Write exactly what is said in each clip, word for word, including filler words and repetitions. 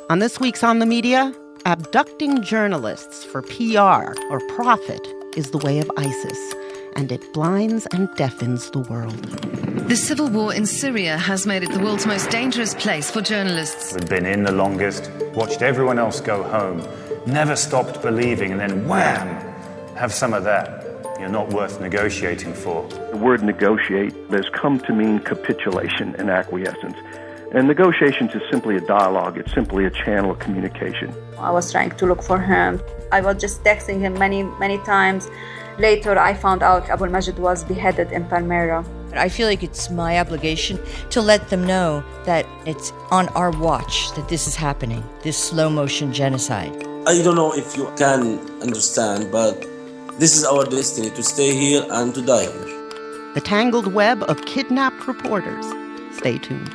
On this week's On the Media, abducting journalists for P R or profit is the way of ISIS, and it blinds and deafens the world. The civil war in Syria has made it the world's most dangerous place for journalists. We've been in the longest, watched everyone else go home, never stopped believing, and then wham, have some of that. You're not worth negotiating for. The word negotiate has come to mean capitulation and acquiescence. And negotiations is simply a dialogue. It's simply a channel of communication. I was trying to look for him. I was just texting him many, many times. Later, I found out Abu al-Majid was beheaded in Palmyra. I feel like it's my obligation to let them know that it's on our watch that this is happening, this slow-motion genocide. I don't know if you can understand, but this is our destiny, to stay here and to die here. The tangled web of kidnapped reporters. Stay tuned.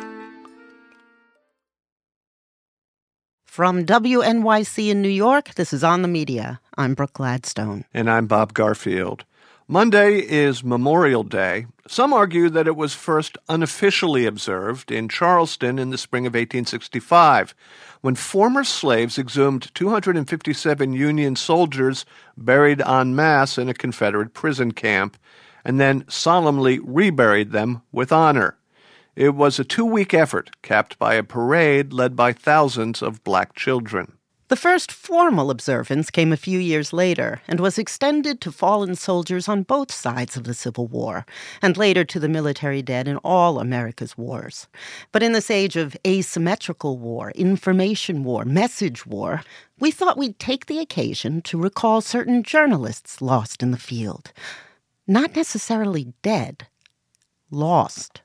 From W N Y C in New York, this is On the Media. I'm Brooke Gladstone. And I'm Bob Garfield. Monday is Memorial Day. Some argue that it was first unofficially observed in Charleston in the spring of eighteen sixty-five, when former slaves exhumed two hundred fifty-seven Union soldiers buried en masse in a Confederate prison camp, and then solemnly reburied them with honor. It was a two-week effort, capped by a parade led by thousands of black children. The first formal observance came a few years later and was extended to fallen soldiers on both sides of the Civil War, and later to the military dead in all America's wars. But in this age of asymmetrical war, information war, message war, we thought we'd take the occasion to recall certain journalists lost in the field. Not necessarily dead, lost.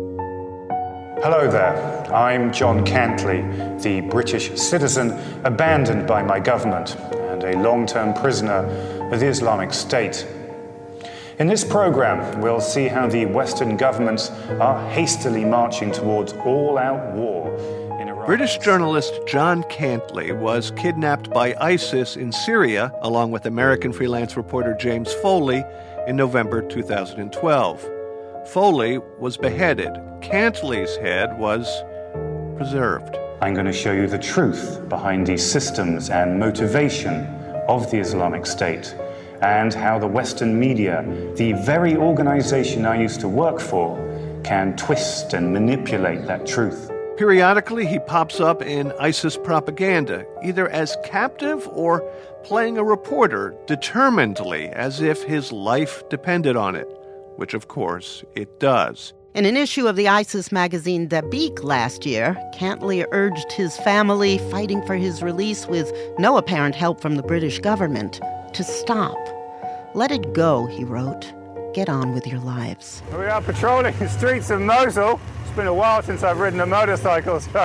Hello there, I'm John Cantley, the British citizen abandoned by my government and a long-term prisoner of the Islamic State. In this program, we'll see how the Western governments are hastily marching towards all-out war in Iraq. British journalist John Cantley was kidnapped by ISIS in Syria, along with American freelance reporter James Foley, in November two thousand twelve. Foley was beheaded. Cantley's head was preserved. I'm going to show you the truth behind the systems and motivation of the Islamic State, and how the Western media, the very organization I used to work for, can twist and manipulate that truth. Periodically, he pops up in ISIS propaganda, either as captive or playing a reporter determinedly, as if his life depended on it. Which, of course, it does. In an issue of the ISIS magazine Dabiq last year, Cantley urged his family, fighting for his release with no apparent help from the British government, to stop. Let it go, he wrote. Get on with your lives. We are patrolling the streets of Mosul. It's been a while since I've ridden a motorcycle, so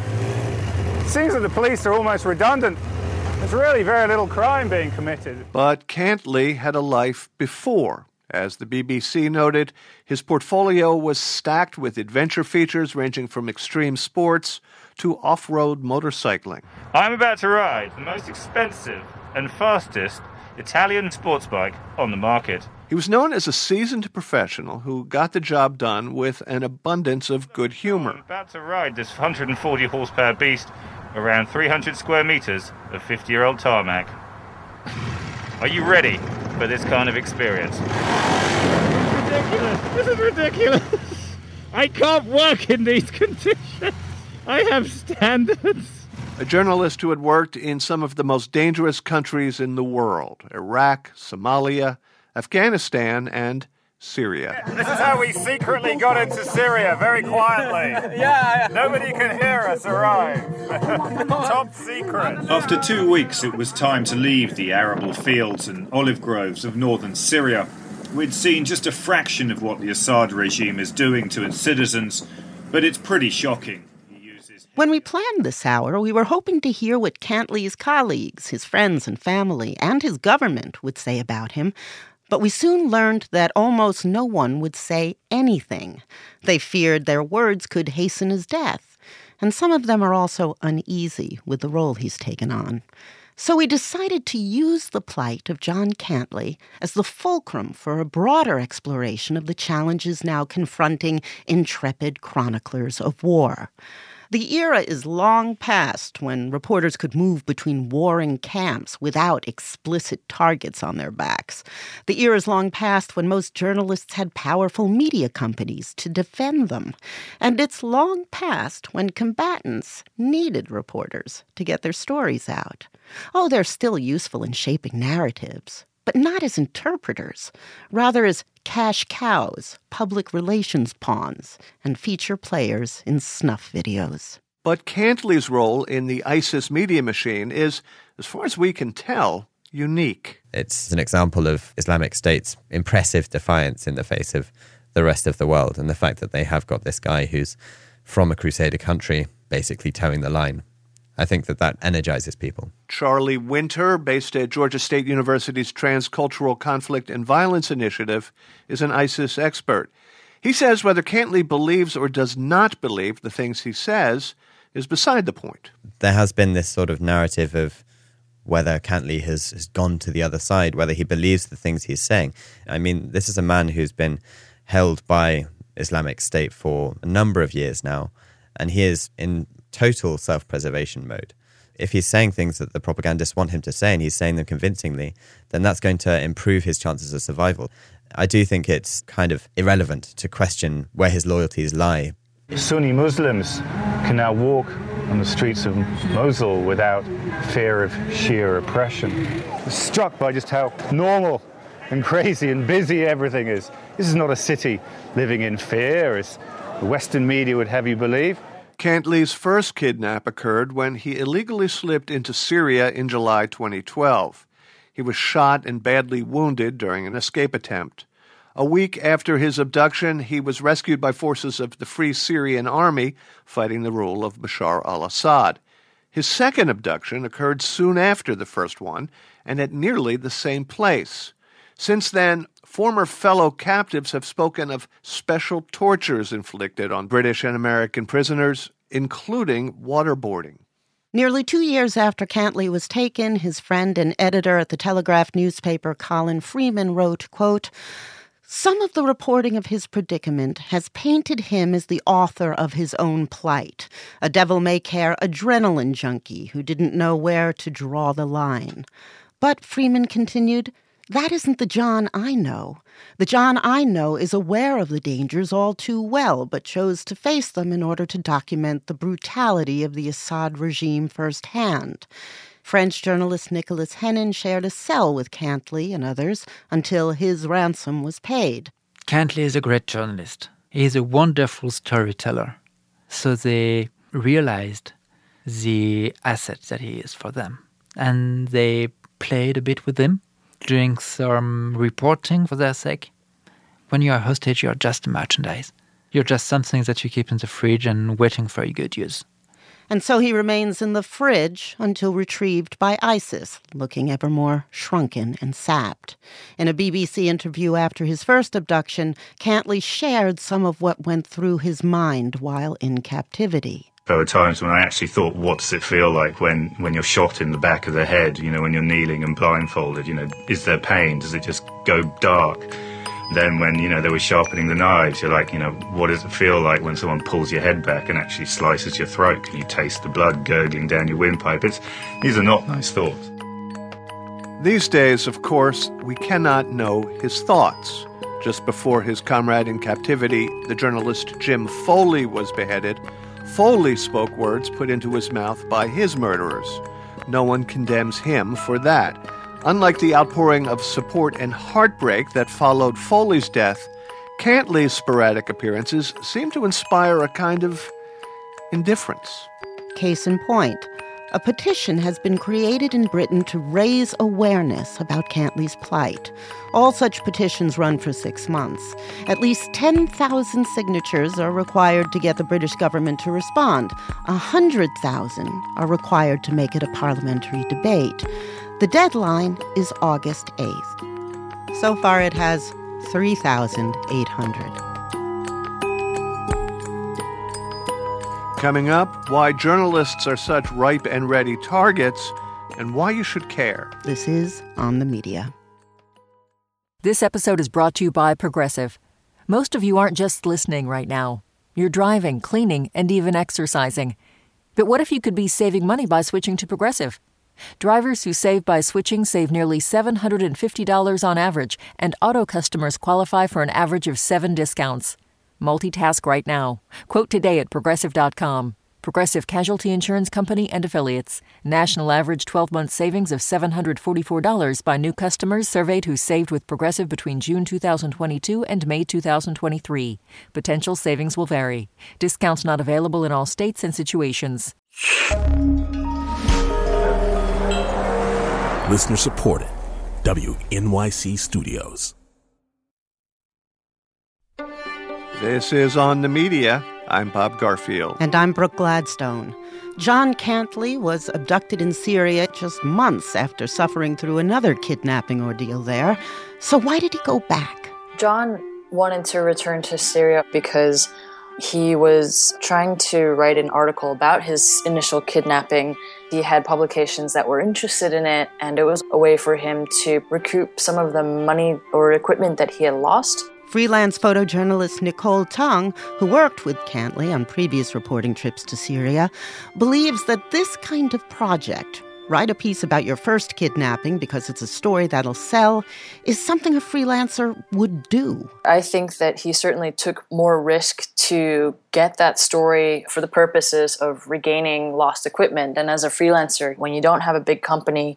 it seems that the police are almost redundant. There's really very little crime being committed. But Cantley had a life before. As the B B C noted, his portfolio was stacked with adventure features ranging from extreme sports to off-road motorcycling. I'm about to ride the most expensive and fastest Italian sports bike on the market. He was known as a seasoned professional who got the job done with an abundance of good humor. I'm about to ride this one hundred forty horsepower beast around three hundred square meters of fifty-year-old tarmac. Are you ready for this kind of experience? This is ridiculous. This is ridiculous. I can't work in these conditions. I have standards. A journalist who had worked in some of the most dangerous countries in the world: Iraq, Somalia, Afghanistan, and Syria. This is how we secretly got into Syria, very quietly. Yeah. Nobody can hear us arrive. Top secret. After two weeks, it was time to leave the arable fields and olive groves of northern Syria. We'd seen just a fraction of what the Assad regime is doing to its citizens, but it's pretty shocking. When we planned this hour, we were hoping to hear what Cantley's colleagues, his friends and family, and his government would say about him. But we soon learned that almost no one would say anything. They feared their words could hasten his death. And some of them are also uneasy with the role he's taken on. So we decided to use the plight of John Cantley as the fulcrum for a broader exploration of the challenges now confronting intrepid chroniclers of war. The era is long past when reporters could move between warring camps without explicit targets on their backs. The era is long past when most journalists had powerful media companies to defend them. And it's long past when combatants needed reporters to get their stories out. Oh, they're still useful in shaping narratives, but not as interpreters, rather as cash cows, public relations pawns, and feature players in snuff videos. But Cantley's role in the ISIS media machine is, as far as we can tell, unique. It's an example of Islamic State's impressive defiance in the face of the rest of the world, and the fact that they have got this guy who's from a Crusader country basically towing the line. I think that that energizes people. Charlie Winter, based at Georgia State University's Transcultural Conflict and Violence Initiative, is an ISIS expert. He says whether Cantley believes or does not believe the things he says is beside the point. There has been this sort of narrative of whether Cantley has, has gone to the other side, whether he believes the things he's saying. I mean, this is a man who's been held by Islamic State for a number of years now, and he is in total self-preservation mode. If he's saying things that the propagandists want him to say and he's saying them convincingly, then that's going to improve his chances of survival. I do think it's kind of irrelevant to question where his loyalties lie. Sunni Muslims can now walk on the streets of Mosul without fear of Shia oppression. I was struck by just how normal and crazy and busy everything is. This is not a city living in fear, as the Western media would have you believe. Cantley's first kidnap occurred when he illegally slipped into Syria in July twenty twelve. He was shot and badly wounded during an escape attempt. A week after his abduction, he was rescued by forces of the Free Syrian Army fighting the rule of Bashar al-Assad. His second abduction occurred soon after the first one and at nearly the same place. Since then, former fellow captives have spoken of special tortures inflicted on British and American prisoners, including waterboarding. Nearly two years after Cantley was taken, his friend and editor at the Telegraph newspaper, Colin Freeman, wrote, quote, "Some of the reporting of his predicament has painted him as the author of his own plight, a devil-may-care adrenaline junkie who didn't know where to draw the line. But," Freeman continued, "that isn't the John I know. The John I know is aware of the dangers all too well, but chose to face them in order to document the brutality of the Assad regime firsthand." French journalist Nicolas Hennin shared a cell with Cantley and others until his ransom was paid. Cantley is a great journalist. He is a wonderful storyteller. So they realized the asset that he is for them. And they played a bit with him, doing some reporting for their sake. When you are a hostage, you are just a merchandise. You're just something that you keep in the fridge and waiting for a good use. And so he remains in the fridge until retrieved by ISIS, looking ever more shrunken and sapped. In a B B C interview after his first abduction, Cantley shared some of what went through his mind while in captivity. There were times when I actually thought, what does it feel like when, when you're shot in the back of the head, you know, when you're kneeling and blindfolded, you know, is there pain? Does it just go dark? Then when, you know, they were sharpening the knives, you're like, you know, what does it feel like when someone pulls your head back and actually slices your throat? Can you taste the blood gurgling down your windpipe? It's, these are not nice thoughts. These days, of course, we cannot know his thoughts. Just before his comrade in captivity, the journalist Jim Foley, was beheaded, Foley spoke words put into his mouth by his murderers. No one condemns him for that. Unlike the outpouring of support and heartbreak that followed Foley's death, Cantley's sporadic appearances seem to inspire a kind of indifference. Case in point, a petition has been created in Britain to raise awareness about Cantley's plight. All such petitions run for six months. At least ten thousand signatures are required to get the British government to respond. one hundred thousand are required to make it a parliamentary debate. The deadline is August eighth. So far it has three thousand eight hundred. Coming up, why journalists are such ripe and ready targets and why you should care. This is On the Media. This episode is brought to you by Progressive. Most of you aren't just listening right now. You're driving, cleaning, and even exercising. But what if you could be saving money by switching to Progressive? Drivers who save by switching save nearly seven hundred fifty dollars on average, and auto customers qualify for an average of seven discounts. Multitask right now. Quote today at Progressive dot com. Progressive Casualty Insurance Company and Affiliates. National average twelve-month savings of seven hundred forty-four dollars by new customers surveyed who saved with Progressive between June two thousand twenty-two and May two thousand twenty-three. Potential savings will vary. Discounts not available in all states and situations. Listener supported. W N Y C Studios. This is On the Media. I'm Bob Garfield. And I'm Brooke Gladstone. John Cantley was abducted in Syria just months after suffering through another kidnapping ordeal there. So why did he go back? John wanted to return to Syria because he was trying to write an article about his initial kidnapping. He had publications that were interested in it, and it was a way for him to recoup some of the money or equipment that he had lost. Freelance photojournalist Nicole Tung, who worked with Cantley on previous reporting trips to Syria, believes that this kind of project, write a piece about your first kidnapping because it's a story that'll sell, is something a freelancer would do. I think that he certainly took more risk to get that story for the purposes of regaining lost equipment. And as a freelancer, when you don't have a big company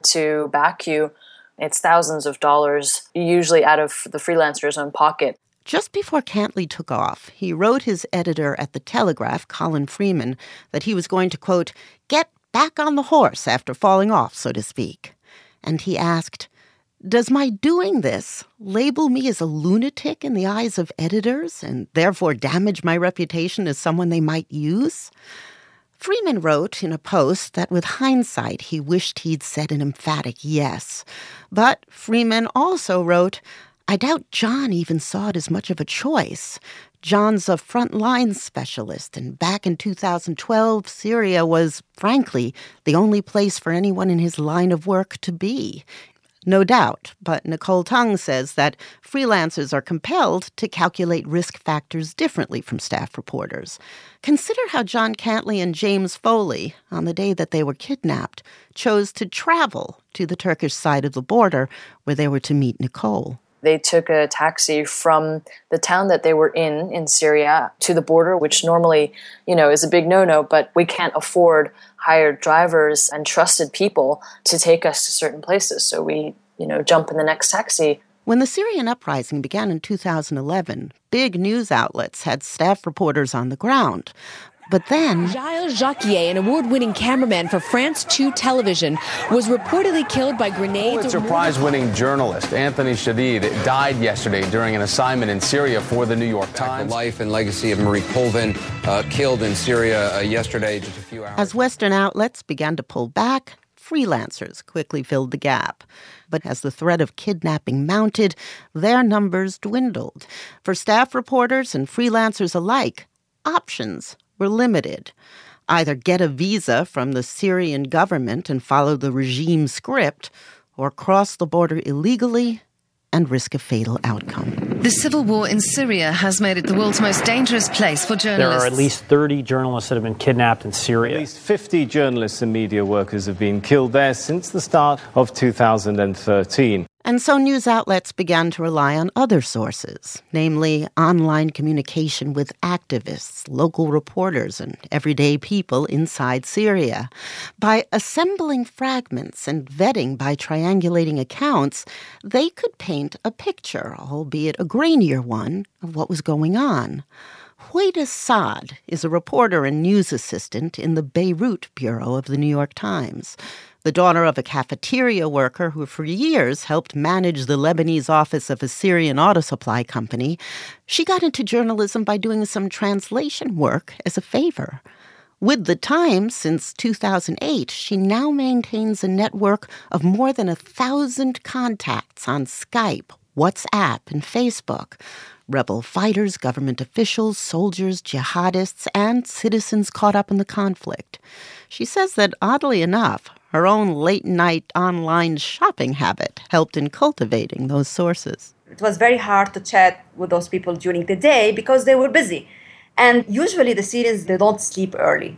to back you, it's thousands of dollars, usually out of the freelancer's own pocket. Just before Cantley took off, he wrote his editor at The Telegraph, Colin Freeman, that he was going to, quote, get back on the horse after falling off, so to speak. And he asked, does my doing this label me as a lunatic in the eyes of editors and therefore damage my reputation as someone they might use? Freeman wrote in a post that with hindsight he wished he'd said an emphatic yes. But Freeman also wrote, I doubt John even saw it as much of a choice. John's a frontline specialist, and back in two thousand twelve, Syria was, frankly, the only place for anyone in his line of work to be. No doubt, but Nicole Tung says that freelancers are compelled to calculate risk factors differently from staff reporters. Consider how John Cantley and James Foley, on the day that they were kidnapped, chose to travel to the Turkish side of the border where they were to meet Nicole. They took a taxi from the town that they were in, in Syria, to the border, which normally, you know, is a big no-no, but we can't afford hired drivers and trusted people to take us to certain places. So we, you know, jump in the next taxi. When the Syrian uprising began in two thousand eleven, big news outlets had staff reporters on the ground. But then Gilles Jacquier, an award-winning cameraman for France two television, was reportedly killed by grenades. Pulitzer Prize-winning journalist Anthony Shadid died yesterday during an assignment in Syria for the New York Times. The life and legacy of Marie Colvin, uh, killed in Syria uh, yesterday, just a few hours. As Western outlets began to pull back, freelancers quickly filled the gap. But as the threat of kidnapping mounted, their numbers dwindled. For staff reporters and freelancers alike, options were limited. Either get a visa from the Syrian government and follow the regime script, or cross the border illegally and risk a fatal outcome. The civil war in Syria has made it the world's most dangerous place for journalists. There are at least thirty journalists that have been kidnapped in Syria. At least fifty journalists and media workers have been killed there since the start of two thousand thirteen. And so news outlets began to rely on other sources, namely online communication with activists, local reporters, and everyday people inside Syria. By assembling fragments and vetting by triangulating accounts, they could paint a picture, albeit a grainier one, of what was going on. Hueda Saad is a reporter and news assistant in the Beirut bureau of the New York Times. The daughter of a cafeteria worker who for years helped manage the Lebanese office of a Syrian auto supply company, she got into journalism by doing some translation work as a favor. With the Times since two thousand eight, she now maintains a network of more than a thousand contacts on Skype, WhatsApp, and Facebook. Rebel fighters, government officials, soldiers, jihadists, and citizens caught up in the conflict. She says that, oddly enough, her own late-night online shopping habit helped in cultivating those sources. It was very hard to chat with those people during the day because they were busy. And usually the Syrians, they don't sleep early.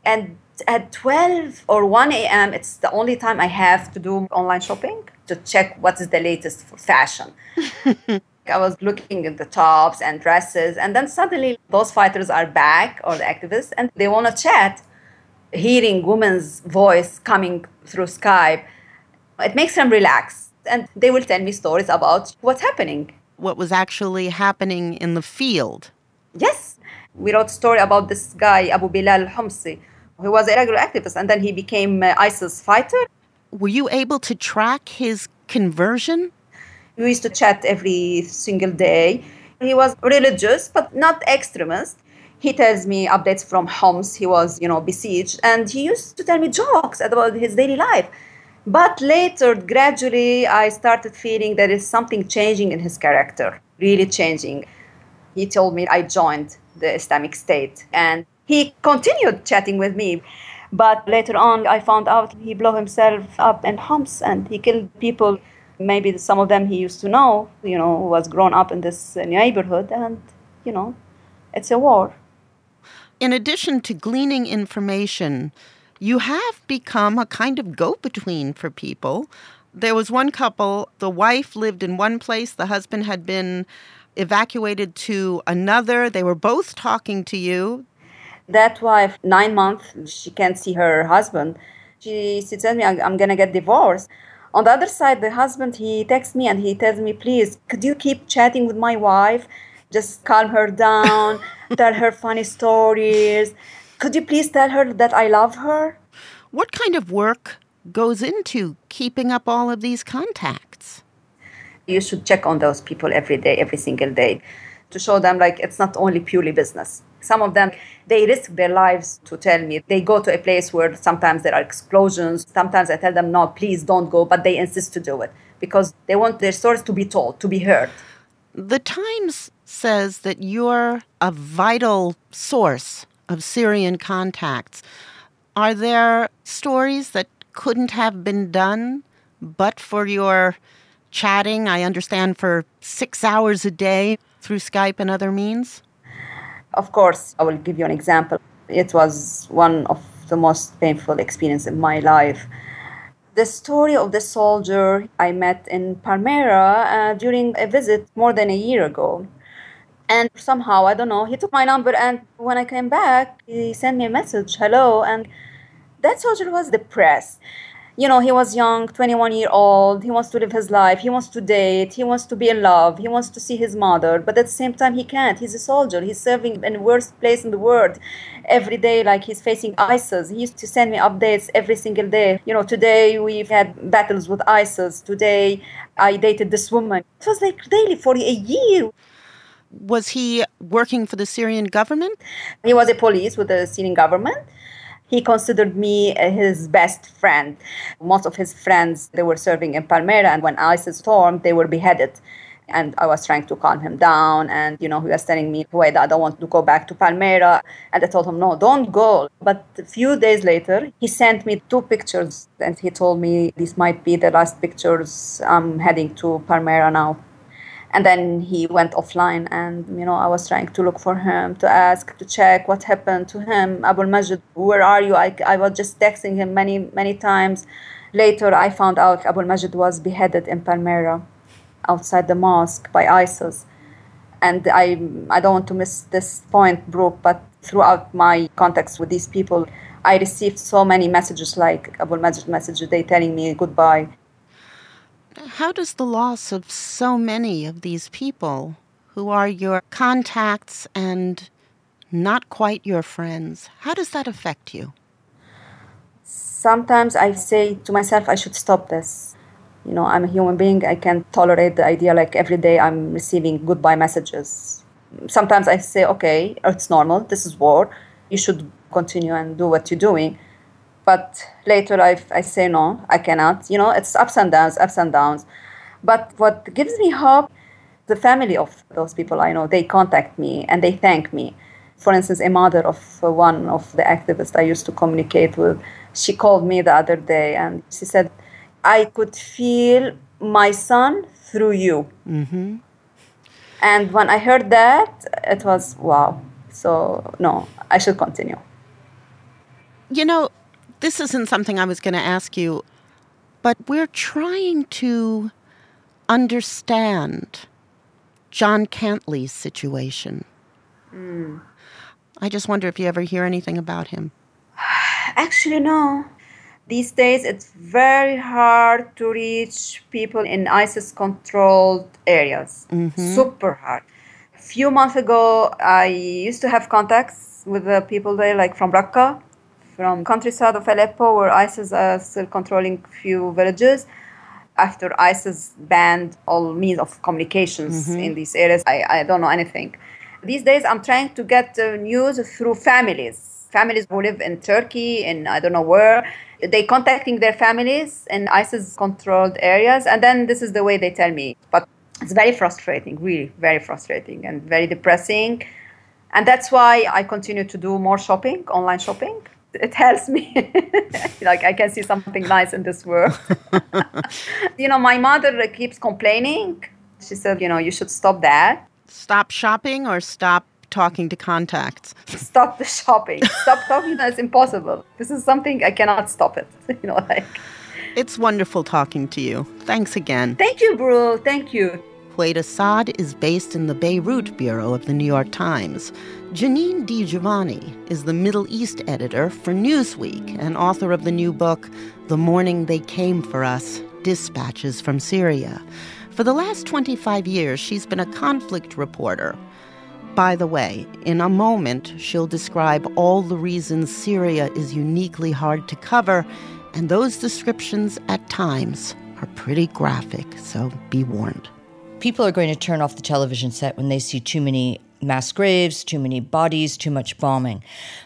And at twelve or one a.m., it's the only time I have to do online shopping to check what is the latest for fashion. I was looking at the tops and dresses, and then suddenly those fighters are back, or the activists, and they want to chat. Hearing women's voice coming through Skype, it makes them relax, and they will tell me stories about what's happening. What was actually happening in the field. Yes. We wrote a story about this guy, Abu Bilal al-Humsi, who was a regular activist, and then he became an ISIS fighter. Were you able to track his conversion? We used to chat every single day. He was religious, but not extremist. He tells me updates from Homs. He was, you know, besieged. And he used to tell me jokes about his daily life. But later, gradually, I started feeling there is something changing in his character, really changing. He told me I joined the Islamic State. And he continued chatting with me. But later on, I found out he blew himself up in Homs and he killed people. Maybe some of them he used to know, you know, who was grown up in this neighborhood, and, you know, it's a war. In addition to gleaning information, you have become a kind of go-between for people. There was one couple, the wife lived in one place, the husband had been evacuated to another. They were both talking to you. That wife, nine months, she can't see her husband. She, she tells me, I'm going to get divorced. On the other side, the husband, he texts me and he tells me, please, could you keep chatting with my wife? Just calm her down, tell her funny stories. Could you please tell her that I love her? What kind of work goes into keeping up all of these contacts? You should check on those people every day, every single day, to show them like it's not only purely business. Some of them, they risk their lives to tell me. They go to a place where sometimes there are explosions. Sometimes I tell them, no, please don't go, but they insist to do it because they want their stories to be told, to be heard. The Times says that you're a vital source of Syrian contacts. Are there stories that couldn't have been done but for your chatting, I understand, for six hours a day through Skype and other means? Of course, I will give you an example. It was one of the most painful experiences in my life. The story of the soldier I met in Palmyra uh, during a visit more than a year ago. And somehow, I don't know, he took my number, and when I came back, he sent me a message, hello, and that soldier was depressed. You know, he was young, twenty-one year old, he wants to live his life, he wants to date, he wants to be in love, he wants to see his mother, but at the same time he can't. He's a soldier, he's serving in the worst place in the world. Every day, like, he's facing ISIS. He used to send me updates every single day. You know, today we've had battles with ISIS, today I dated this woman. It was like daily for a year. Was he working for the Syrian government? He was a police with the Syrian government. He considered me his best friend. Most of his friends, they were serving in Palmyra, and when ISIS stormed, they were beheaded. And I was trying to calm him down, and, you know, he was telling me, wait, I don't want to go back to Palmyra. And I told him, no, don't go. But a few days later, he sent me two pictures, and he told me, these might be the last pictures. I'm heading to Palmyra now. And then he went offline, and, you know, I was trying to look for him, to ask, to check what happened to him. Abu al-Majd, where are you? I, I was just texting him many, many times. Later, I found out Abu al-Majd was beheaded in Palmyra, outside the mosque by ISIS. And I, I don't want to miss this point, Brooke, but throughout my contacts with these people, I received so many messages like Abu al-Majd message, they telling me goodbye. How does the loss of so many of these people who are your contacts and not quite your friends, how does that affect you? Sometimes I say to myself, I should stop this. You know, I'm a human being. I can't tolerate the idea like every day I'm receiving goodbye messages. Sometimes I say, okay, it's normal. This is war. You should continue and do what you're doing. But later I, I say, no, I cannot. You know, it's ups and downs, ups and downs. But what gives me hope, the family of those people I know, they contact me and they thank me. For instance, a mother of one of the activists I used to communicate with, she called me the other day and she said, I could feel my son through you. Mm-hmm. And when I heard that, it was, wow. So, no, I should continue. You know, this isn't something I was going to ask you, but we're trying to understand John Cantley's situation. Mm. I just wonder if you ever hear anything about him. Actually, no. These days, it's very hard to reach people in ISIS-controlled areas. Mm-hmm. Super hard. A few months ago, I used to have contacts with the people there, like from Raqqa, from countryside of Aleppo, where ISIS are still controlling few villages. After ISIS banned all means of communications Mm-hmm. in these areas, I, I don't know anything. These days, I'm trying to get uh, news through families. Families who live in Turkey, and I don't know where. They contacting their families in ISIS-controlled areas, and then this is the way they tell me. But it's very frustrating, really, very frustrating and very depressing. And that's why I continue to do more shopping, online shopping. It helps me. Like, I can see something nice in this world. You know, my mother keeps complaining. She said, you know, you should stop that. Stop shopping or stop talking to contacts? Stop the shopping. Stop talking. That's impossible. This is something I cannot stop it. You know, like. It's wonderful talking to you. Thanks again. Thank you, Bru. Thank you. Huwaida Saad is based in the Beirut bureau of the New York Times. Janine DiGiovanni is the Middle East editor for Newsweek and author of the new book, The Morning They Came for Us, Dispatches from Syria. For the last twenty-five years, she's been a conflict reporter. By the way, in a moment, she'll describe all the reasons Syria is uniquely hard to cover, and those descriptions at times are pretty graphic, so be warned. People are going to turn off the television set when they see too many mass graves, too many bodies, too much bombing.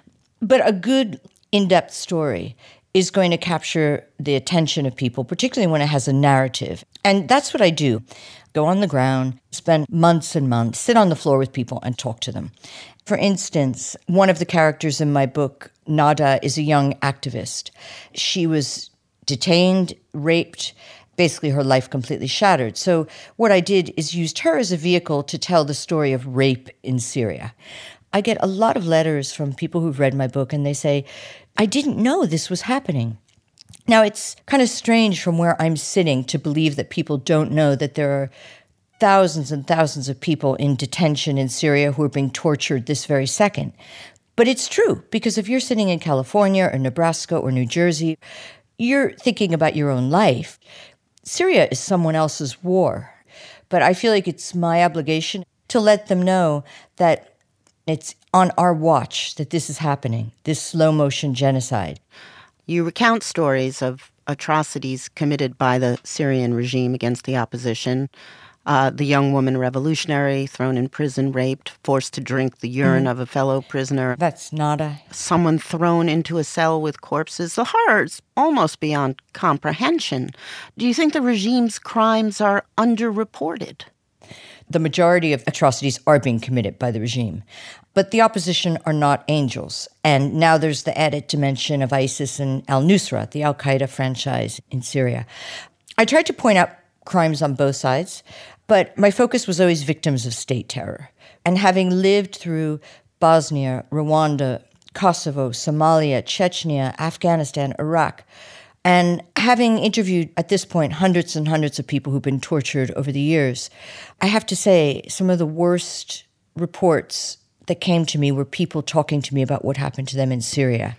But a good, in-depth story is going to capture the attention of people, particularly when it has a narrative. And that's what I do. Go on the ground, spend months and months, sit on the floor with people and talk to them. For instance, one of the characters in my book, Nada, is a young activist. She was detained, raped, basically her life completely shattered. So what I did is used her as a vehicle to tell the story of rape in Syria. I get a lot of letters from people who've read my book, and they say, I didn't know this was happening. Now, it's kind of strange from where I'm sitting to believe that people don't know that there are thousands and thousands of people in detention in Syria who are being tortured this very second. But it's true, because if you're sitting in California or Nebraska or New Jersey, you're thinking about your own life. Syria is someone else's war. But I feel like it's my obligation to let them know that it's on our watch that this is happening, this slow-motion genocide. You recount stories of atrocities committed by the Syrian regime against the opposition. Uh, the young woman revolutionary thrown in prison, raped, forced to drink the urine mm. of a fellow prisoner. That's Nada. Someone thrown into a cell with corpses. The horrors almost beyond comprehension. Do you think the regime's crimes are underreported? The majority of atrocities are being committed by the regime. But the opposition are not angels. And now there's the added dimension of ISIS and al-Nusra, the al-Qaeda franchise in Syria. I tried to point out crimes on both sides, but my focus was always victims of state terror. And having lived through Bosnia, Rwanda, Kosovo, Somalia, Chechnya, Afghanistan, Iraq, and having interviewed, at this point, hundreds and hundreds of people who've been tortured over the years, I have to say some of the worst reports that came to me were people talking to me about what happened to them in Syria.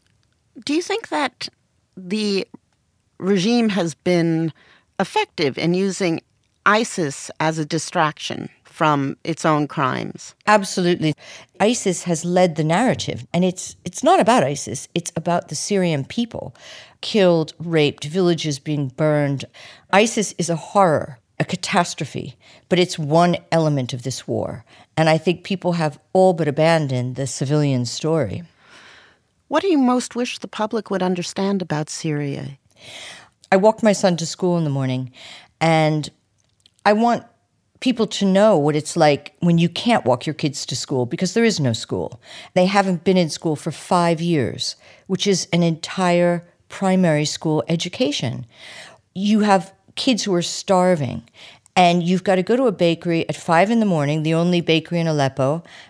Do you think that the regime has been effective in using ISIS as a distraction from its own crimes? Absolutely. ISIS has led the narrative, and it's it's not about ISIS. It's about the Syrian people killed, raped, villages being burned. ISIS is a horror, a catastrophe, but it's one element of this war. And I think people have all but abandoned the civilian story. What do you most wish the public would understand about Syria? I walked my son to school in the morning, and I want people to know what it's like when you can't walk your kids to school because there is no school. They haven't been in school for five years, which is an entire primary school education. You have kids who are starving, and you've got to go to a bakery at five in the morning, the only bakery in Aleppo,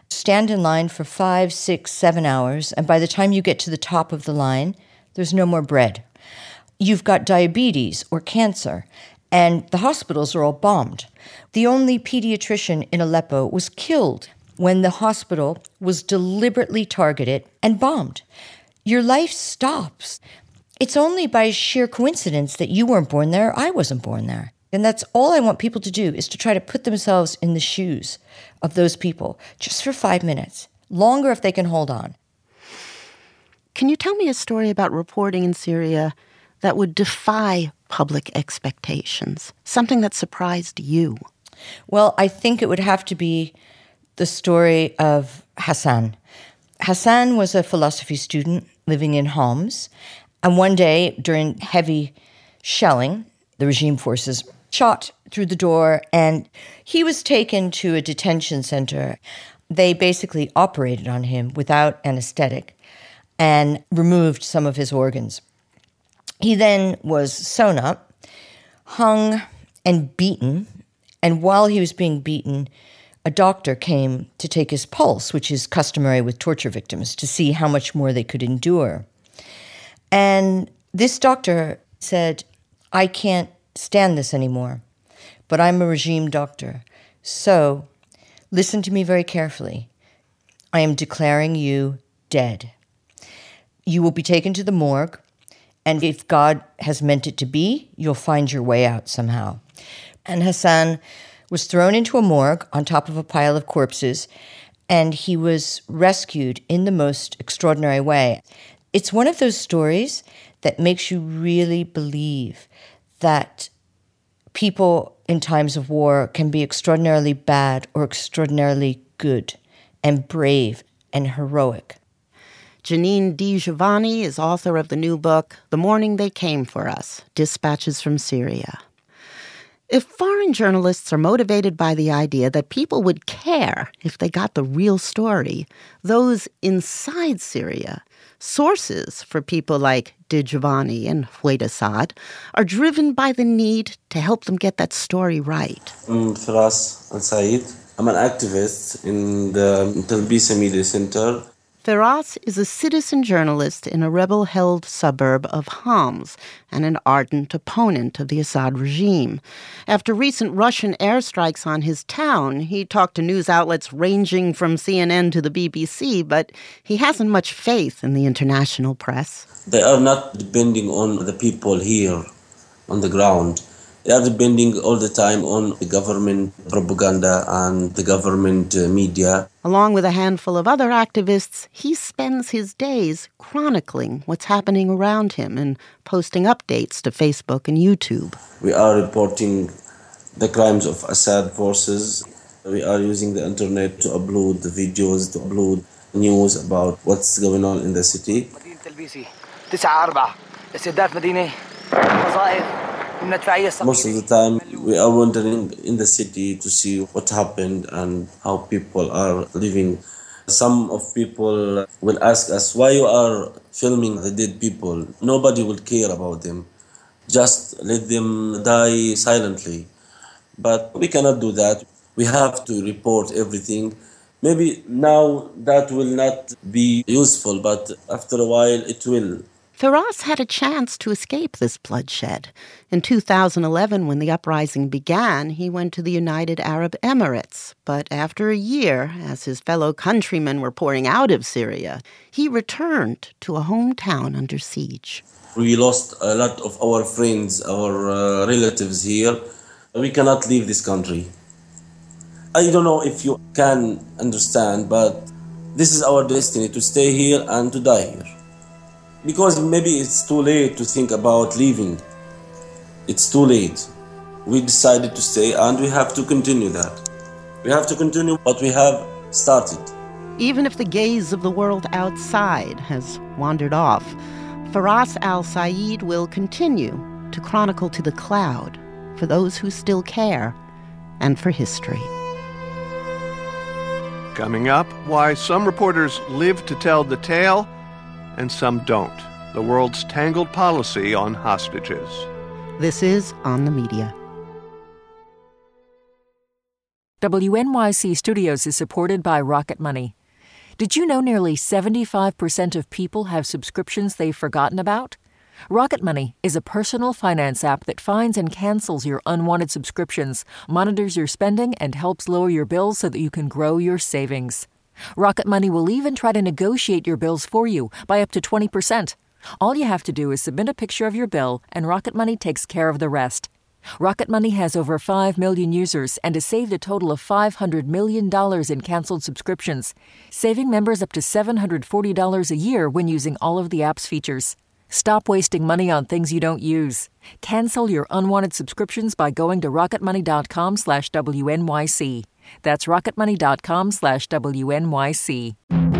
stand in line for five, six, seven hours, and by the time you get to the top of the line, there's no more bread. You've got diabetes or cancer, and the hospitals are all bombed. The only pediatrician in Aleppo was killed when the hospital was deliberately targeted and bombed. Your life stops. It's only by sheer coincidence that you weren't born there, I wasn't born there. And that's all I want people to do, is to try to put themselves in the shoes of those people, just for five minutes. Longer if they can hold on. Can you tell me a story about reporting in Syria that would defy public expectations? Something that surprised you? Well, I think it would have to be the story of Hassan. Hassan was a philosophy student living in Homs, and one day during heavy shelling, the regime forces shot through the door, and he was taken to a detention center. They basically operated on him without anesthetic and removed some of his organs. He then was sewn up, hung, and beaten, and while he was being beaten, a doctor came to take his pulse, which is customary with torture victims, to see how much more they could endure. And this doctor said, "I can't stand this anymore, but I'm a regime doctor. So listen to me very carefully. I am declaring you dead. You will be taken to the morgue, and if God has meant it to be, you'll find your way out somehow." And Hassan was thrown into a morgue on top of a pile of corpses, and he was rescued in the most extraordinary way. It's one of those stories that makes you really believe that people in times of war can be extraordinarily bad or extraordinarily good and brave and heroic. Janine DiGiovanni is author of the new book, The Morning They Came for Us, Dispatches from Syria. If foreign journalists are motivated by the idea that people would care if they got the real story, those inside Syria, sources for people like DiGiovanni and Fouad Assad, are driven by the need to help them get that story right. I'm Firas Al-Said. I'm an activist in the Talbisa Media Center. Firas is a citizen journalist in a rebel-held suburb of Homs and an ardent opponent of the Assad regime. After recent Russian airstrikes on his town, he talked to news outlets ranging from C N N to the B B C, but he hasn't much faith in the international press. They are not depending on the people here on the ground. They are depending all the time on the government propaganda and the government uh, media. Along with a handful of other activists, he spends his days chronicling what's happening around him and posting updates to Facebook and YouTube. We are reporting the crimes of Assad forces. We are using the internet to upload the videos, to upload news about what's going on in the city. Most of the time, we are wandering in the city to see what happened and how people are living. Some of people will ask us, why you are filming the dead people? Nobody will care about them. Just let them die silently. But we cannot do that. We have to report everything. Maybe now that will not be useful, but after a while it will. Firas had a chance to escape this bloodshed. In two thousand eleven, when the uprising began, he went to the United Arab Emirates. But after a year, as his fellow countrymen were pouring out of Syria, he returned to a hometown under siege. We lost a lot of our friends, our uh, relatives here. We cannot leave this country. I don't know if you can understand, but this is our destiny, to stay here and to die here. Because maybe it's too late to think about leaving. It's too late. We decided to stay, and we have to continue that. We have to continue what we have started. Even if the gaze of the world outside has wandered off, Firas Al-Said will continue to chronicle to the cloud for those who still care and for history. Coming up, why some reporters live to tell the tale and some don't. The world's tangled policy on hostages. This is On the Media. W N Y C Studios is supported by Rocket Money. Did you know nearly seventy-five percent of people have subscriptions they've forgotten about? Rocket Money is a personal finance app that finds and cancels your unwanted subscriptions, monitors your spending, and helps lower your bills so that you can grow your savings. Rocket Money will even try to negotiate your bills for you by up to twenty percent. All you have to do is submit a picture of your bill, and Rocket Money takes care of the rest. Rocket Money has over five million users and has saved a total of five hundred million dollars in canceled subscriptions, saving members up to seven hundred forty dollars a year when using all of the app's features. Stop wasting money on things you don't use. Cancel your unwanted subscriptions by going to rocketmoney.com slash WNYC. That's rocketmoney.com slash WNYC.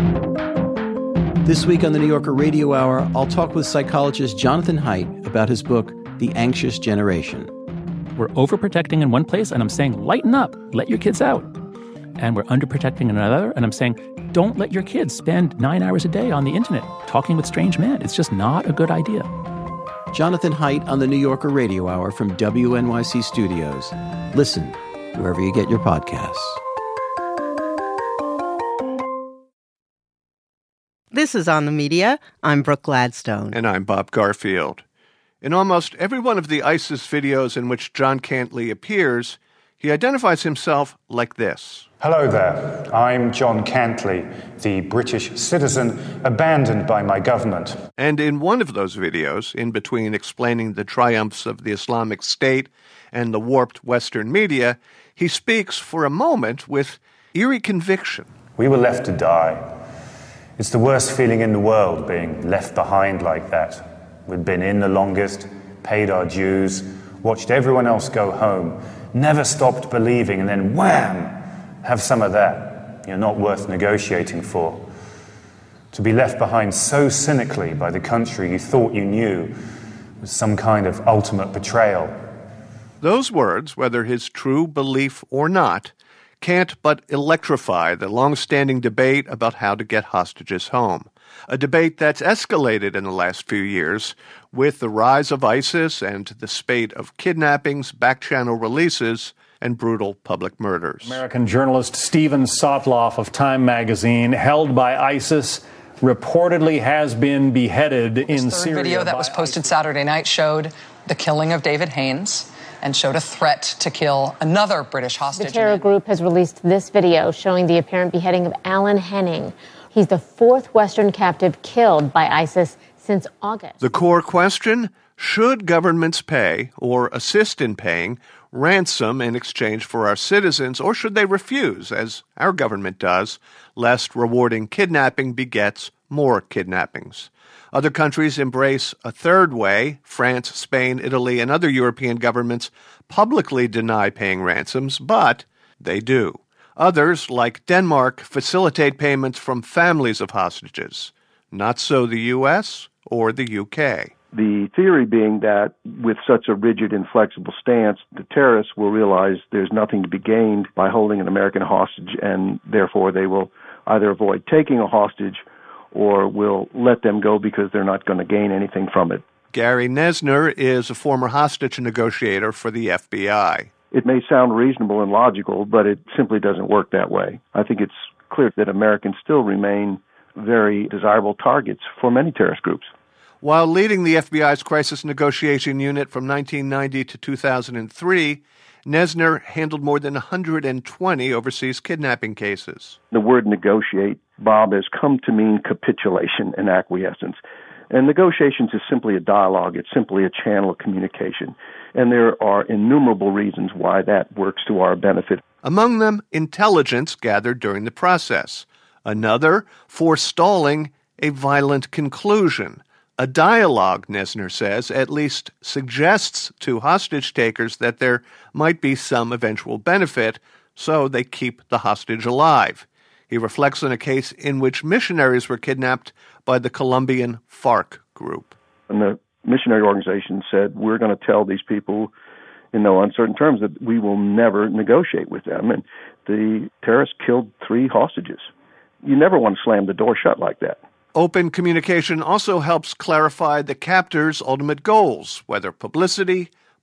This week on the New Yorker Radio Hour, I'll talk with psychologist Jonathan Haidt about his book, The Anxious Generation. We're overprotecting in one place, and I'm saying, lighten up, let your kids out. And we're underprotecting in another, and I'm saying, don't let your kids spend nine hours a day on the internet talking with strange men. It's just not a good idea. Jonathan Haidt on the New Yorker Radio Hour from W N Y C Studios. Listen wherever you get your podcasts. This is On the Media. I'm Brooke Gladstone. And I'm Bob Garfield. In almost every one of the ISIS videos in which John Cantley appears, he identifies himself like this. Hello there. I'm John Cantley, the British citizen abandoned by my government. And in one of those videos, in between explaining the triumphs of the Islamic State and the warped Western media, he speaks for a moment with eerie conviction. We were left to die. It's the worst feeling in the world, being left behind like that. We'd been in the longest, paid our dues, watched everyone else go home, never stopped believing, and then wham! Have some of that. You're not worth negotiating for. To be left behind so cynically by the country you thought you knew was some kind of ultimate betrayal. Those words, whether his true belief or not, can't but electrify the long-standing debate about how to get hostages home. A debate that's escalated in the last few years with the rise of ISIS and the spate of kidnappings, back-channel releases, and brutal public murders. American journalist Steven Sotloff of Time magazine, held by ISIS, reportedly has been beheaded in this third Syria. Video that was posted Saturday night showed the killing of David Haines and showed a threat to kill another British hostage. The terror group has released this video showing the apparent beheading of Alan Henning. He's the fourth Western captive killed by ISIS since August. The core question, should governments pay or assist in paying ransom in exchange for our citizens, or should they refuse, as our government does, lest rewarding kidnapping begets more kidnappings? Other countries embrace a third way. France, Spain, Italy, and other European governments publicly deny paying ransoms, but they do. Others, like Denmark, facilitate payments from families of hostages. Not so the U S or the U K. The theory being that with such a rigid, inflexible stance, the terrorists will realize there's nothing to be gained by holding an American hostage, and therefore they will either avoid taking a hostage or will let them go because they're not going to gain anything from it. Gary Nesner is a former hostage negotiator for the F B I. It may sound reasonable and logical, but it simply doesn't work that way. I think it's clear that Americans still remain very desirable targets for many terrorist groups. While leading the F B I's crisis negotiation unit from nineteen ninety to two thousand three, Nesner handled more than one hundred twenty overseas kidnapping cases. The word negotiate, Bob, has come to mean capitulation and acquiescence. And negotiations is simply a dialogue. It's simply a channel of communication. And there are innumerable reasons why that works to our benefit. Among them, intelligence gathered during the process. Another, forestalling a violent conclusion. A dialogue, Nesner says, at least suggests to hostage takers that there might be some eventual benefit, so they keep the hostage alive. He reflects on a case in which missionaries were kidnapped by the Colombian FARC group. And the missionary organization said, we're going to tell these people in no uncertain terms that we will never negotiate with them. And the terrorists killed three hostages. You never want to slam the door shut like that. Open communication also helps clarify the captors' ultimate goals, whether publicity,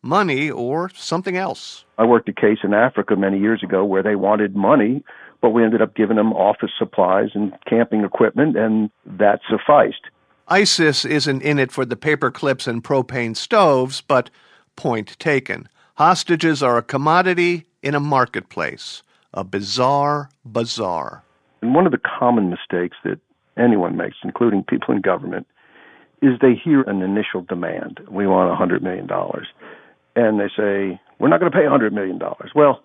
money or something else. I worked a case in Africa many years ago where they wanted money, but we ended up giving them office supplies and camping equipment, and that sufficed. ISIS isn't in it for the paper clips and propane stoves, but point taken. Hostages are a commodity in a marketplace, a bizarre bazaar. And one of the common mistakes that anyone makes, including people in government, is they hear an initial demand. We want one hundred million dollars. And they say, we're not going to pay one hundred million dollars. Well,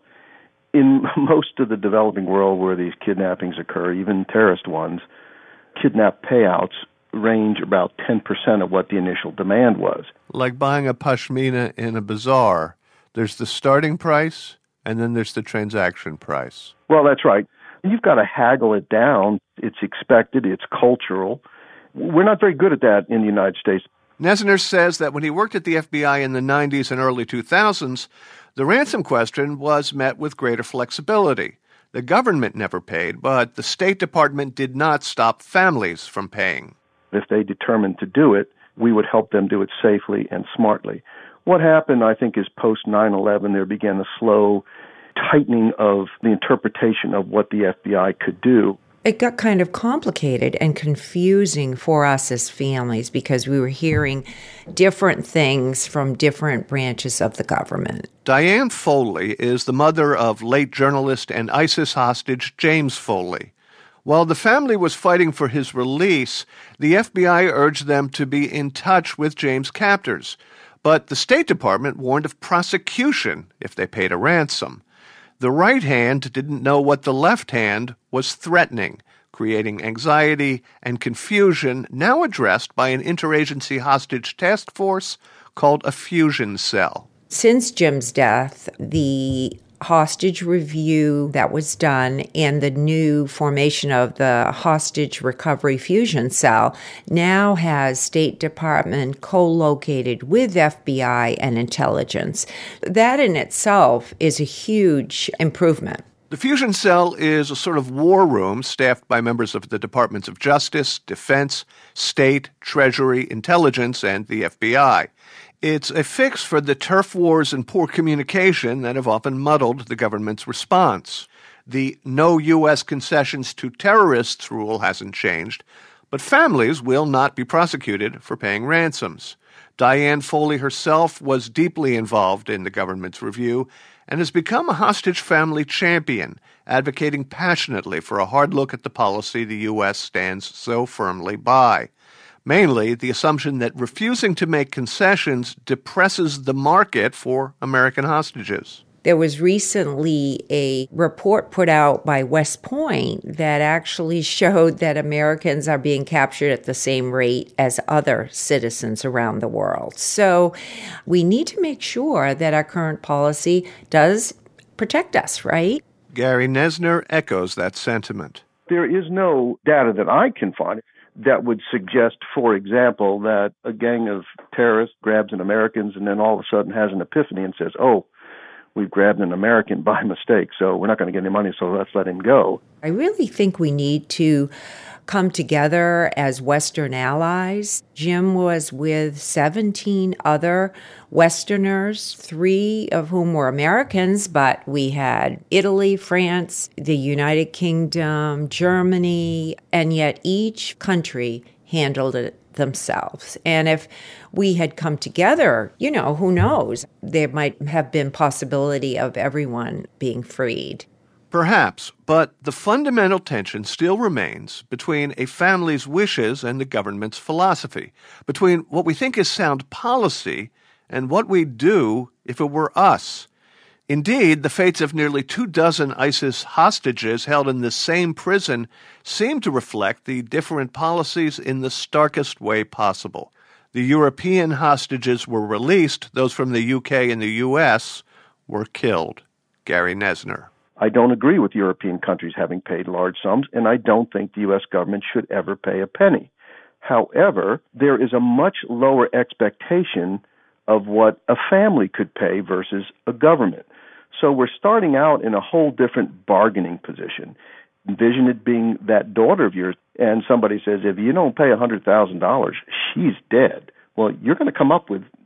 in most of the developing world where these kidnappings occur, even terrorist ones, kidnap payouts range about ten percent of what the initial demand was. Like buying a pashmina in a bazaar. There's the starting price, and then there's the transaction price. Well, that's right. You've got to haggle it down. It's expected. It's cultural. We're not very good at that in the United States. Nesner says that when he worked at the F B I in the nineties and early two thousands, the ransom question was met with greater flexibility. The government never paid, but the State Department did not stop families from paying. If they determined to do it, we would help them do it safely and smartly. What happened, I think, is post nine eleven, there began a slow tightening of the interpretation of what the F B I could do. It got kind of complicated and confusing for us as families because we were hearing different things from different branches of the government. Diane Foley is the mother of late journalist and ISIS hostage James Foley. While the family was fighting for his release, the F B I urged them to be in touch with James' captors. But the State Department warned of prosecution if they paid a ransom. The right hand didn't know what the left hand was threatening, creating anxiety and confusion now addressed by an interagency hostage task force called a fusion cell. Since Jim's death, the hostage review that was done and the new formation of the hostage recovery fusion cell now has State Department co-located with F B I and intelligence. That in itself is a huge improvement. The fusion cell is a sort of war room staffed by members of the Departments of Justice, Defense, State, Treasury, Intelligence, and the F B I. It's a fix for the turf wars and poor communication that have often muddled the government's response. The no U S concessions to terrorists rule hasn't changed, but families will not be prosecuted for paying ransoms. Diane Foley herself was deeply involved in the government's review and has become a hostage family champion, advocating passionately for a hard look at the policy the U S stands so firmly by. Mainly the assumption that refusing to make concessions depresses the market for American hostages. There was recently a report put out by West Point that actually showed that Americans are being captured at the same rate as other citizens around the world. So we need to make sure that our current policy does protect us, right? Gary Nesner echoes that sentiment. There is no data that I can find that would suggest, for example, that a gang of terrorists grabs an American and then all of a sudden has an epiphany and says, oh, we've grabbed an American by mistake, so we're not going to get any money, so let's let him go. I really think we need to come together as Western allies. Jim was with seventeen other Westerners, three of whom were Americans, but we had Italy, France, the United Kingdom, Germany, and yet each country handled it themselves. And if we had come together, you know, who knows? There might have been possibility of everyone being freed. Perhaps, but the fundamental tension still remains between a family's wishes and the government's philosophy, between what we think is sound policy and what we'd do if it were us. Indeed, the fates of nearly two dozen ISIS hostages held in the same prison seem to reflect the different policies in the starkest way possible. The European hostages were released, those from the U K and the U S were killed. Gary Nesner. I don't agree with European countries having paid large sums, and I don't think the U S government should ever pay a penny. However, there is a much lower expectation of what a family could pay versus a government. So we're starting out in a whole different bargaining position. Envision it being that daughter of yours, and somebody says, if you don't pay one hundred thousand dollars, she's dead. Well, you're going to come up with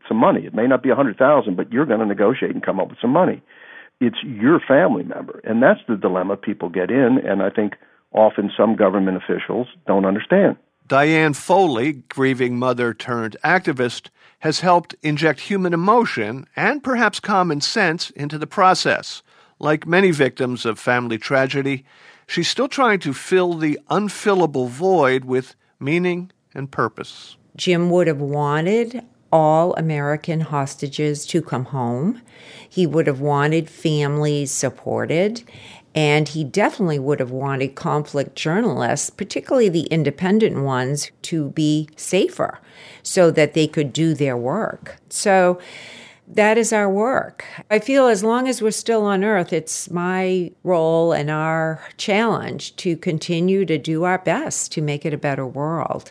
some money. It may not be a hundred thousand, but you're going to negotiate and come up with some money. It's your family member, and that's the dilemma people get in, and I think often some government officials don't understand. Diane Foley, grieving mother turned activist, has helped inject human emotion and perhaps common sense into the process. Like many victims of family tragedy, she's still trying to fill the unfillable void with meaning and purpose. Jim would have wanted all American hostages to come home. He would have wanted families supported. And he definitely would have wanted conflict journalists, particularly the independent ones, to be safer so that they could do their work. So that is our work. I feel as long as we're still on Earth, it's my role and our challenge to continue to do our best to make it a better world.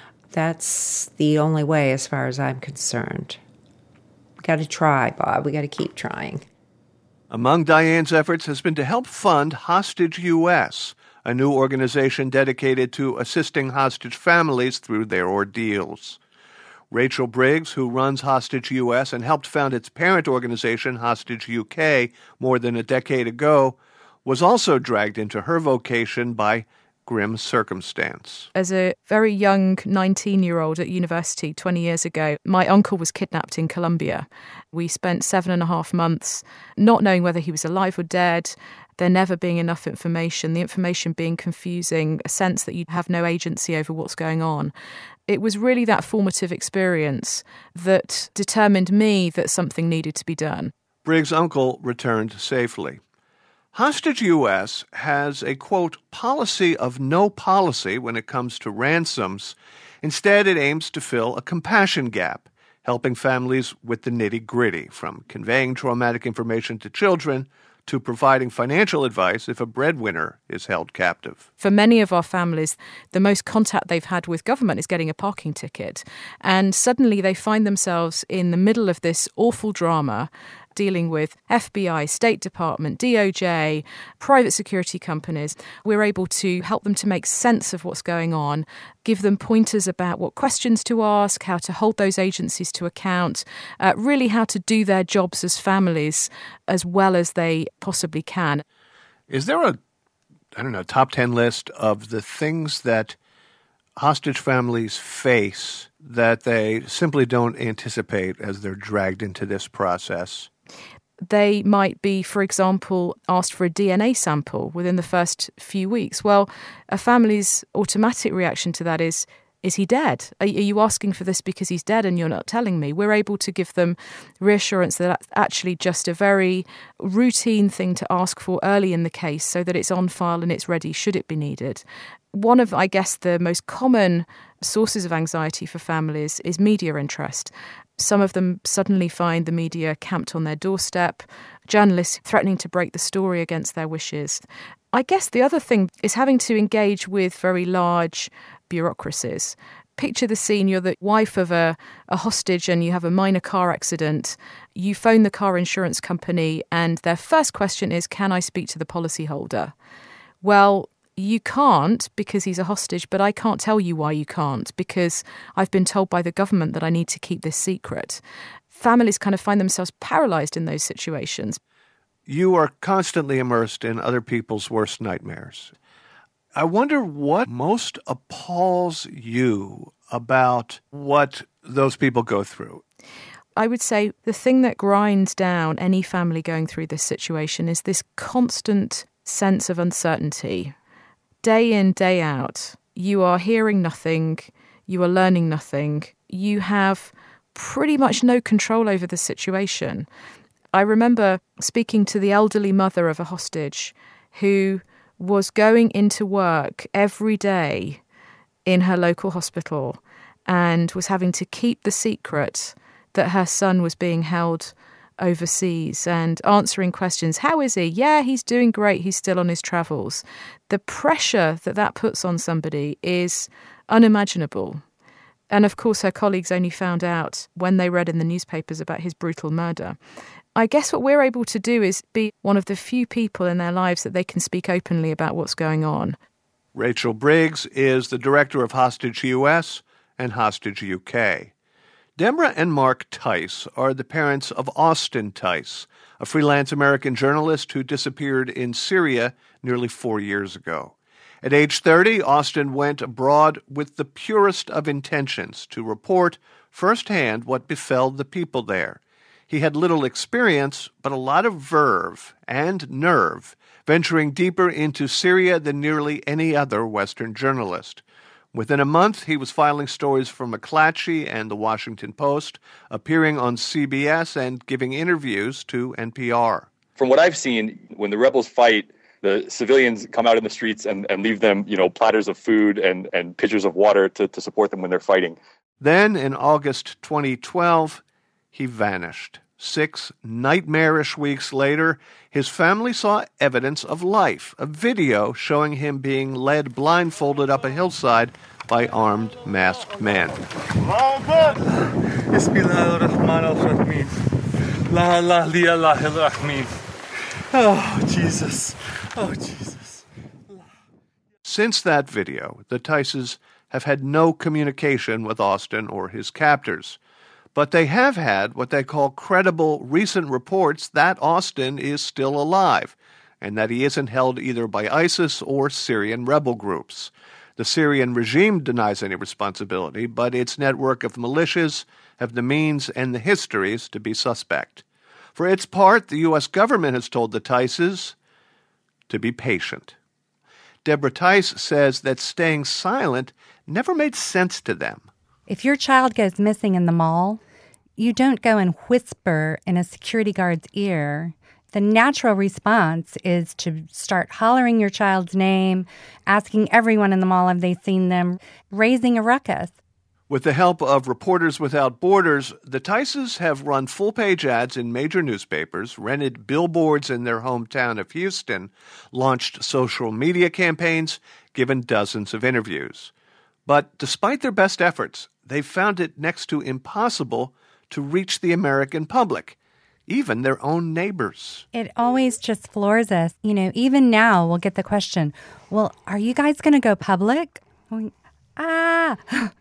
That's the only way as far as I'm concerned. We got to try, Bob. We got to keep trying. Among Diane's efforts has been to help fund Hostage U S, a new organization dedicated to assisting hostage families through their ordeals. Rachel Briggs, who runs Hostage U S and helped found its parent organization, Hostage U K, more than a decade ago, was also dragged into her vocation by grim circumstance. As a very young nineteen-year-old at university twenty years ago, my uncle was kidnapped in Colombia. We spent seven and a half months not knowing whether he was alive or dead, there never being enough information, the information being confusing, a sense that you have no agency over what's going on. It was really that formative experience that determined me that something needed to be done. Briggs' uncle returned safely. Hostage U S has a, quote, policy of no policy when it comes to ransoms. Instead, it aims to fill a compassion gap, helping families with the nitty-gritty, from conveying traumatic information to children to providing financial advice if a breadwinner is held captive. For many of our families, the most contact they've had with government is getting a parking ticket. And suddenly they find themselves in the middle of this awful drama, dealing with F B I, State Department, D O J, private security companies. We're able to help them to make sense of what's going on, give them pointers about what questions to ask, how to hold those agencies to account, uh, really how to do their jobs as families as well as they possibly can. Is there a, I don't know, top ten list of the things that hostage families face that they simply don't anticipate as they're dragged into this process? They might be, for example, asked for a D N A sample within the first few weeks. Well, a family's automatic reaction to that is, is he dead? Are you asking for this because he's dead and you're not telling me? We're able to give them reassurance that that's actually just a very routine thing to ask for early in the case so that it's on file and it's ready should it be needed. One of, I guess, the most common sources of anxiety for families is media interest. Some of them suddenly find the media camped on their doorstep, journalists threatening to break the story against their wishes. I guess the other thing is having to engage with very large bureaucracies. Picture the scene, you're the wife of a, a hostage and you have a minor car accident. You phone the car insurance company and their first question is, can I speak to the policyholder? Well, you can't because he's a hostage, but I can't tell you why you can't because I've been told by the government that I need to keep this secret. Families kind of find themselves paralyzed in those situations. You are constantly immersed in other people's worst nightmares. I wonder what most appalls you about what those people go through. I would say the thing that grinds down any family going through this situation is this constant sense of uncertainty. Day in, day out, you are hearing nothing, you are learning nothing, you have pretty much no control over the situation. I remember speaking to the elderly mother of a hostage who was going into work every day in her local hospital and was having to keep the secret that her son was being held overseas and answering questions. How is he? Yeah, he's doing great. He's still on his travels. The pressure that that puts on somebody is unimaginable. And of course, her colleagues only found out when they read in the newspapers about his brutal murder. I guess what we're able to do is be one of the few people in their lives that they can speak openly about what's going on. Rachel Briggs is the director of Hostage U S and Hostage U K. Deborah and Mark Tice are the parents of Austin Tice, a freelance American journalist who disappeared in Syria nearly four years ago. At age thirty, Austin went abroad with the purest of intentions to report firsthand what befell the people there. He had little experience, but a lot of verve and nerve, venturing deeper into Syria than nearly any other Western journalist. Within a month, he was filing stories for McClatchy and The Washington Post, appearing on C B S and giving interviews to N P R. From what I've seen, when the rebels fight, the civilians come out in the streets and, and leave them, you know, platters of food and, and pitchers of water to, to support them when they're fighting. Then, in August twenty twelve, he vanished. Six nightmarish weeks later, his family saw evidence of life, a video showing him being led blindfolded up a hillside by armed, masked men. Oh, Jesus. Oh, Jesus. Since that video, the Tices have had no communication with Austin or his captors. But they have had what they call credible recent reports that Austin is still alive and that he isn't held either by ISIS or Syrian rebel groups. The Syrian regime denies any responsibility, but its network of militias have the means and the histories to be suspect. For its part, the U S government has told the Tices to be patient. Deborah Tice says that staying silent never made sense to them. If your child goes missing in the mall, you don't go and whisper in a security guard's ear. The natural response is to start hollering your child's name, asking everyone in the mall have they seen them, raising a ruckus. With the help of Reporters Without Borders, the Tices have run full-page ads in major newspapers, rented billboards in their hometown of Houston, launched social media campaigns, given dozens of interviews. But despite their best efforts, they've found it next to impossible to reach the American public, even their own neighbors. It always just floors us. You know, even now we'll get the question, well, are you guys going to go public? Going, ah.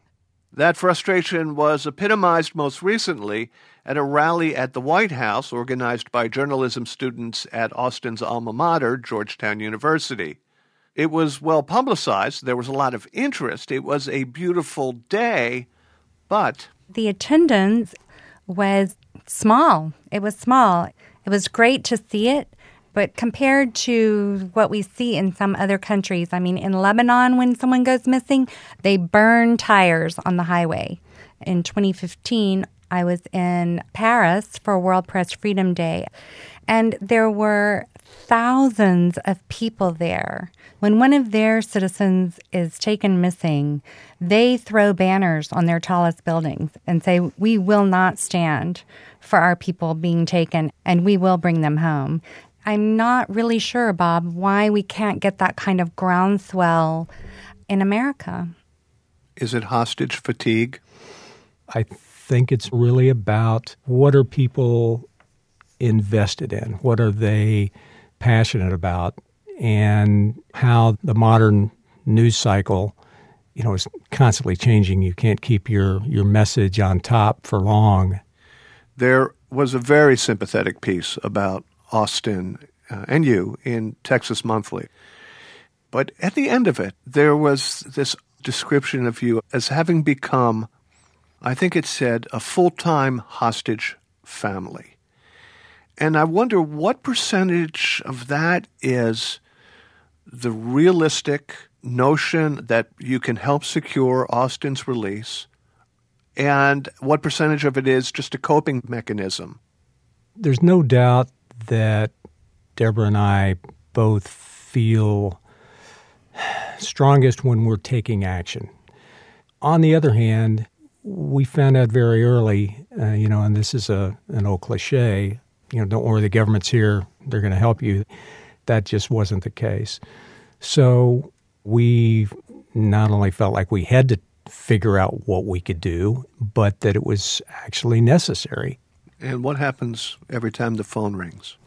That frustration was epitomized most recently at a rally at the White House organized by journalism students at Austin's alma mater, Georgetown University. It was well publicized. There was a lot of interest. It was a beautiful day, but the attendance was small. It was small. It was great to see it, but compared to what we see in some other countries, I mean, in Lebanon, when someone goes missing, they burn tires on the highway. In twenty fifteen, I was in Paris for World Press Freedom Day, and there were thousands of people there. When one of their citizens is taken missing, they throw banners on their tallest buildings and say, we will not stand for our people being taken, and we will bring them home. I'm not really sure, Bob, why we can't get that kind of groundswell in America. Is it hostage fatigue? I think it's really about what are people invested in? What are they passionate about? And how the modern news cycle, you know, is constantly changing. You can't keep your, your message on top for long. There was a very sympathetic piece about Austin uh, and you in Texas Monthly. But at the end of it, there was this description of you as having become, I think it said, a full-time hostage family. And I wonder what percentage of that is the realistic notion that you can help secure Austin's release, and what percentage of it is just a coping mechanism? There's no doubt that Deborah and I both feel strongest when we're taking action. On the other hand, we found out very early, uh, you know, and this is a an old cliche, you know, don't worry, the government's here, they're going to help you. That just wasn't the case. So we not only felt like we had to figure out what we could do, but that it was actually necessary. And what happens every time the phone rings?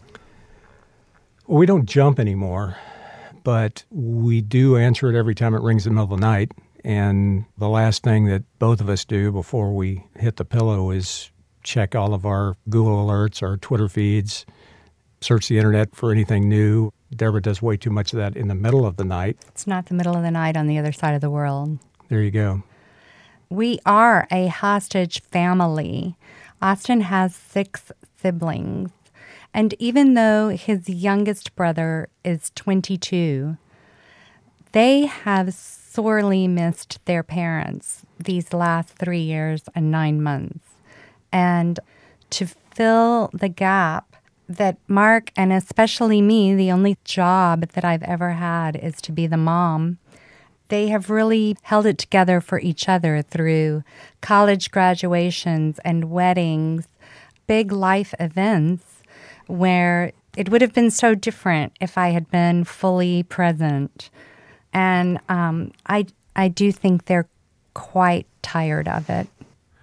Well, we don't jump anymore, but we do answer it every time it rings in the middle of the night. And the last thing that both of us do before we hit the pillow is check all of our Google alerts, our Twitter feeds, search the internet for anything new. Deborah does way too much of that in the middle of the night. It's not the middle of the night on the other side of the world. There you go. We are a hostage family. Austin has six siblings. And even though his youngest brother is twenty-two, they have sorely missed their parents these last three years and nine months. And to fill the gap that Mark, and especially me, the only job that I've ever had is to be the mom, they have really held it together for each other through college graduations and weddings, big life events where it would have been so different if I had been fully present. And um, I, I do think they're quite tired of it.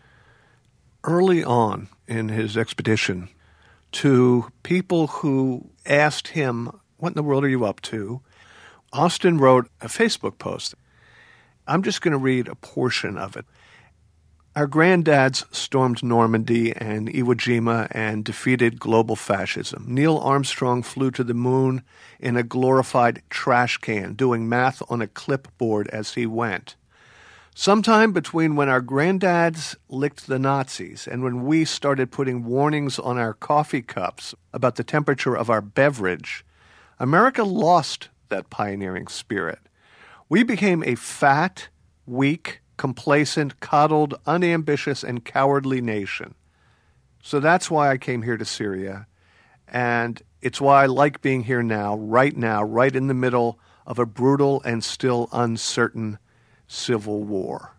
Early on in his expedition, to people who asked him, "What in the world are you up to?" Austin wrote a Facebook post. I'm just going to read a portion of it. Our granddads stormed Normandy and Iwo Jima and defeated global fascism. Neil Armstrong flew to the moon in a glorified trash can, doing math on a clipboard as he went. Sometime between when our granddads licked the Nazis and when we started putting warnings on our coffee cups about the temperature of our beverage, America lost that pioneering spirit. We became a fat, weak, complacent, coddled, unambitious, and cowardly nation. So that's why I came here to Syria, and it's why I like being here now, right now, right in the middle of a brutal and still uncertain civil war.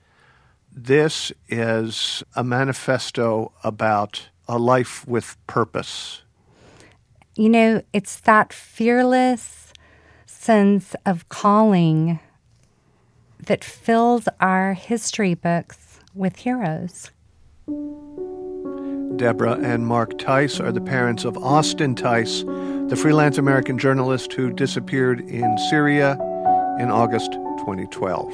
This is a manifesto about a life with purpose. You know, it's that fearless sense of calling that fills our history books with heroes. Deborah and Mark Tice are the parents of Austin Tice, the freelance American journalist who disappeared in Syria in August twenty twelve.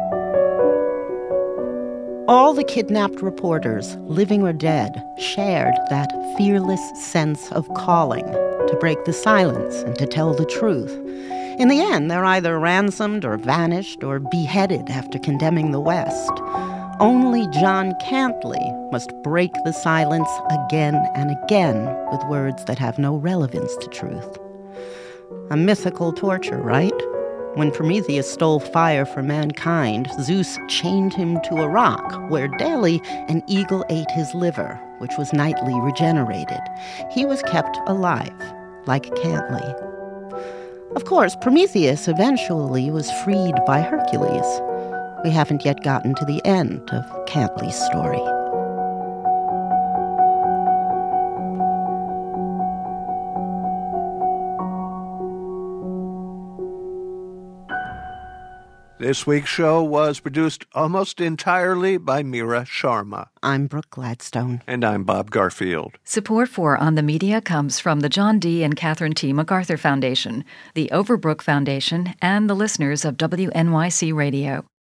All the kidnapped reporters, living or dead, shared that fearless sense of calling to break the silence and to tell the truth. In the end, they're either ransomed or vanished or beheaded after condemning the West. Only John Cantley must break the silence again and again with words that have no relevance to truth. A mythical torture, right? When Prometheus stole fire for mankind, Zeus chained him to a rock, where daily an eagle ate his liver, which was nightly regenerated. He was kept alive, like Cantley. Of course, Prometheus eventually was freed by Hercules. We haven't yet gotten to the end of Cantley's story. This week's show was produced almost entirely by Mira Sharma. I'm Brooke Gladstone. And I'm Bob Garfield. Support for On the Media comes from the John D. and Catherine T. MacArthur Foundation, the Overbrook Foundation, and the listeners of W N Y C Radio.